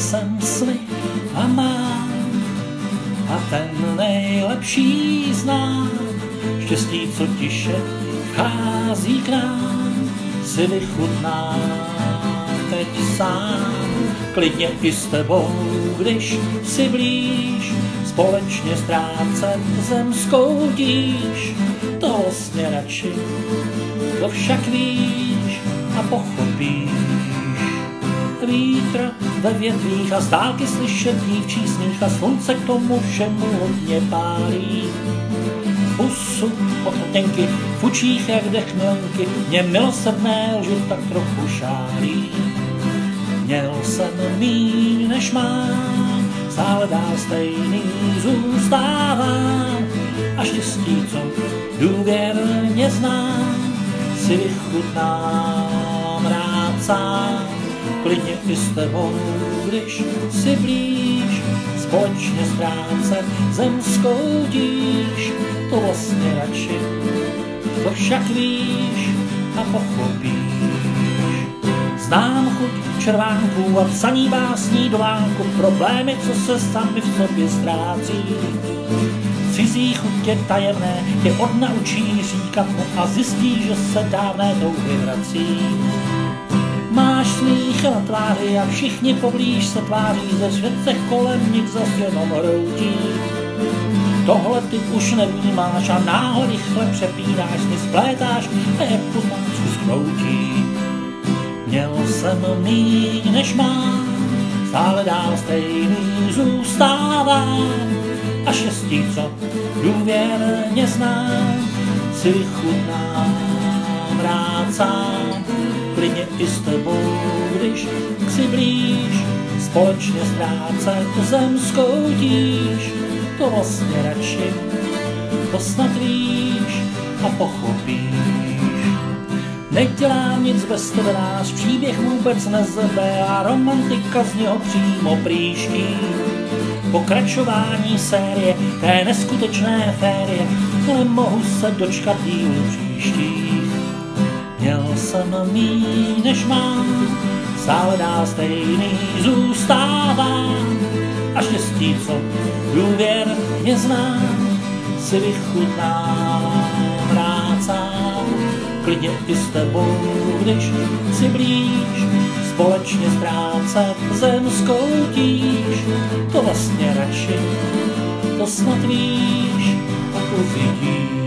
jsem sny a mám a ten nejlepší znám. Štěstí, co tiše vchází k nám, si vychutná teď sám. Klidně i s tebou, když si blíž, společně ztrácet zemskou tíž. To vlastně radši, to však víš a pochopíš. Vítr ve větvích a z dálky slyšet dívčí smích a slunce k tomu všemu hodně pálí. Pusu od tenky, v učích jak dech milenky, mě milosrdné lži tak trochu šálí. Měl jsem míň než mám, stále dál stejný zůstávám. A štěstí, co důvěrně znám, si vychutnám rád sám. Klidně i s tebou, když si blíž, společně ztrácet zemskou tíž. To vlastně radši, to však víš a pochopíš. Znám chuť červánků a psaní básní do vánku, problémy, co se sami v sobě ztrácí. Cizí chutě tajemné tě odnaučí říkat mu a zjistí, že se dávné touhy vrací. Máš smích na tváři a všichni poblíž se tváří, ze světce kolem nich zas jenom hroutí. Tohle ty už nevnímáš a náhle rychle přepínáš, sny splétáš a jak poznámku skroutí. Měl jsem míň než mám, stále dál stejný zůstávám. A štěstí, co důvěrně znám, si vychutnám rád sám. Klidně i s tebou, když si blíž, společně ztrácet zemskou tíž. To vlastně radši, to snad víš a pochopíš. Nedělám nic bez tebe, náš příběh vůbec nezebe a romantika z něho přímo prýští. Pokračování série té neskutečné férie, nemohu se dočkat dílů příštích. Měl jsem míň než mám, stále dál stejný zůstávám. A štěstí, co důvěrně znám, si vychutnám rád sám. Klidně i s tebou, když si blíž, společně ztrácet zemskou tíž. To vlastně radši, to snad víš a uvidíš.